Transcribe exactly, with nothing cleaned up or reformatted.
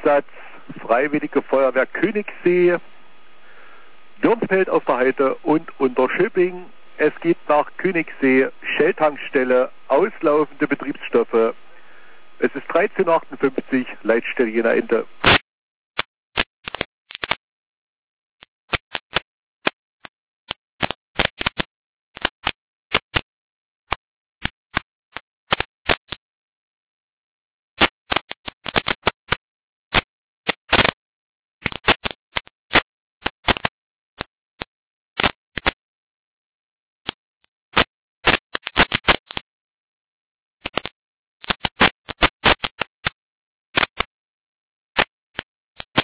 Einsatz Freiwillige Feuerwehr Königssee, Dürnfeld auf der Heide und Unterschöpping. Es gibt nach Königssee Shell-Tankstelle auslaufende Betriebsstoffe. Es ist dreizehn Uhr achtundfünfzig, Leitstelle Jena Ende.